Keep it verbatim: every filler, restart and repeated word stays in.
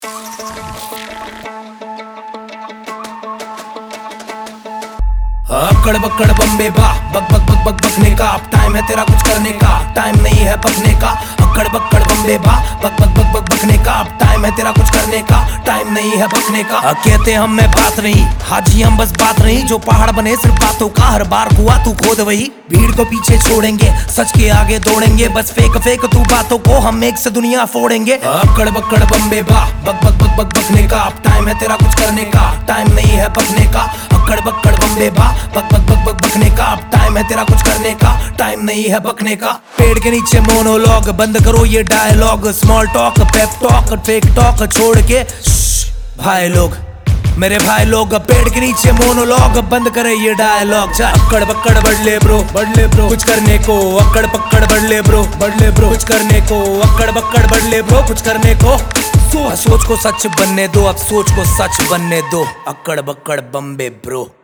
अक्कड़ बक्कड़ बम्बे बा बक बक बक बक बकने का अब टाइम है तेरा कुछ करने का, टाइम नहीं है पकने का। अक्कड़ बक्कड़ बम्बे बा बक बक बक बक बकने का अब टाइम है तेरा कुछ करने का, टाइम नहीं है बकने का। कहते हम में बात नहीं, हाजी हम बस बात नहीं, जो पहाड़ बने सिर्फ बातों का, हर बार कुआ तू खोद वही। भीड़ को पीछे छोड़ेंगे, सच के आगे दौड़ेंगे, बस फेक फेक तू बातों को, हम एक से दुनिया फोड़ेंगे। अक्कड़ बक्कड़ बम्बे बा बक बक बक बक बकने का अब टाइम है तेरा कुछ करने का, टाइम नहीं है पकने का। अक्कड़ बक्कड़ बम्बे बा बक बक बक बक बकने का अब टाइम है तेरा कुछ करने का, टाइम नहीं है बकने का। पेड़ के नीचे मोनोलॉग बंद करो ये dialogue, small talk pep talk fake talk छोड़ के भाई लोग, मेरे भाई लोग। पेड़ के नीचे मोनोलॉग बंद करे ये डायलॉग। अक्कड़ बक्कड़ बढ़ ले ब्रो, बढ़ ले ब्रो कुछ करने को, अक्कड़ पक्कड़ बढ़ ले ब्रो, बढ़ ले ब्रो कुछ करने को, अक्कड़ बक्कड़ बढ़ ले ब्रो कुछ करने को। सो सोच को सच बनने दो, अब सोच को सच बनने दो। अक्कड़ बक्कड़ बम्बे ब्रो।